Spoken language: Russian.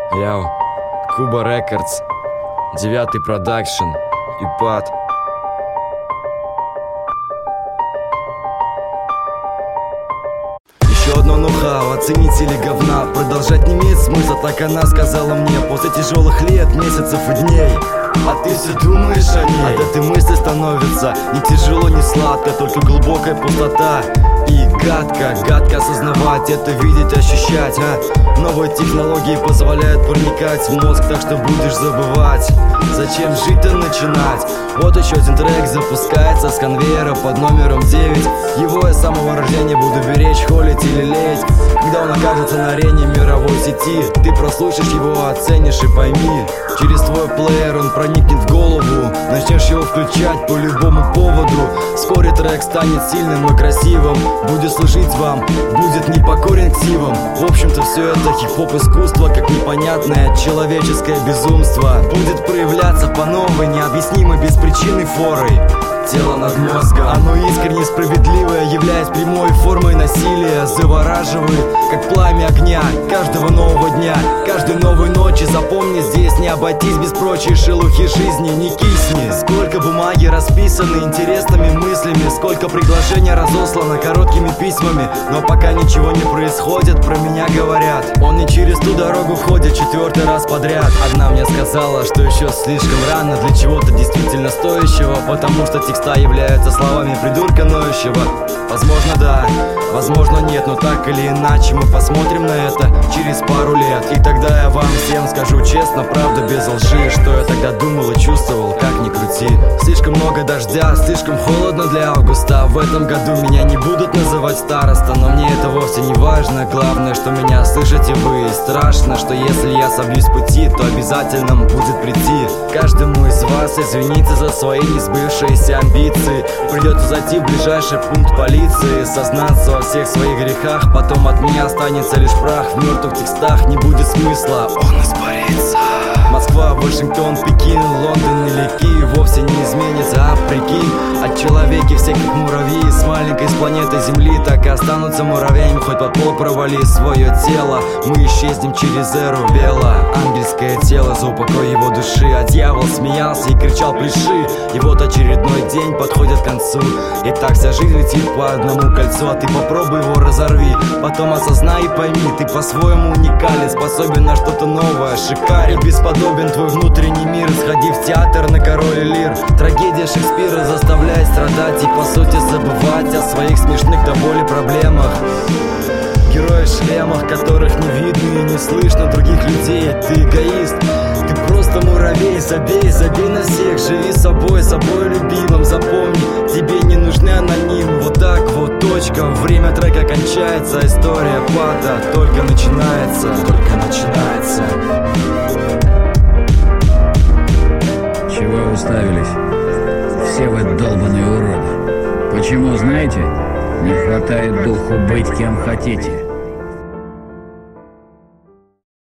Яу, Куба Рекордс, 9 продакшн и пад. Еще одно ноу-хау от ценителей говна. Продолжать не имеет смысла, так она сказала мне. После тяжелых лет, месяцев и дней. А ты все думаешь о ней? От этой мысли становится не тяжело, не сладко, только глубокая пустота. И гадко осознавать это, видеть, ощущать, Новые технологии позволяют проникать в мозг, так что будешь забывать. Зачем жить-то начинать? Вот еще один трек запускается с конвейера под номером 9. Его я с самого рождения буду беречь, холить или лелеять. Когда он окажется на арене мировой сети, ты прослушаешь его, оценишь и пойми. Через твой плеер он проникнет в голову, начнешь его включать по любому поводу. Вскоре трек станет сильным и красивым, будет служить вам, будет непокорен ксивам. В общем-то все это хип-хоп искусство, как непонятное человеческое безумство. Будет проявляться по новой, необъяснимой, беспричинной форой. Тело над мозгом, оно искренне справедливое, являясь прямой формой насилия. Завораживает, как пламя огня, каждого нового дня, каждой новой ночи. Запомни, здесь не обойтись без прочей шелухи жизни, не кисни. Сколько бумаги расписаны интересными мыслями, сколько приглашений разослано короткими письмами. Но пока ничего не происходит, про меня говорят. Он не через ту дорогу ходит 4-й раз подряд. Одна мне сказала, что еще слишком рано для чего-то действительно стоящего, потому что текста являются словами придурка ноющего. Возможно да, возможно нет, но так или иначе мы посмотрим на это через пару лет. И тогда я вам всем скажу честно, правда без лжи, что я тогда думал и чувствовал, как ни крути. Слишком много дождя, слишком холодно для августа. В этом году меня не будут называть староста, но мне это вовсе не важно. Главное, что меня слышите вы, и страшно, что если я собьюсь с пути, то обязательно будет прийти каждому из вас извиниться за свои несбывшиеся амбиции. Придется зайти в ближайший пункт полиции, сознаться во всех своих грехах. Потом от меня останется лишь прах, в мертвых текстах не будет смысла, он испарится. Москва, Вашингтон, Пекин, Лондон или Киев вовсе не изменится, а прикинь, от человеки все как муравьи, с маленькой с планеты Земли так и останутся муравьями. Хоть под пол провали свое тело, мы исчезнем через эру вела. Ангельское тело за упокой его души, а дьявол смеялся и кричал пляши. И вот очередной день подходит к концу, и так вся жизнь летит по одному кольцу. А ты попробуй его разорви, потом осознай и пойми, ты по-своему уникален, способен на что-то новое, шикарен. Бесподобен твой внутренний мир, сходи в театр на Король Лир. Трагедия Шекспира заставляет страдать и по сути забывать о своих смешных до боли проблемах. Герои в шлемах, которых не видно и не слышно других людей. Ты эгоист, ты просто муравей. Забей на всех, живи собой любимым. Запомни, тебе не нужны анонимы. Вот так вот, точка, время трека кончается. История пата только начинается. Чего уставились? Все вы долбаные уроды. Почему, знаете? Не хватает духу быть кем хотите.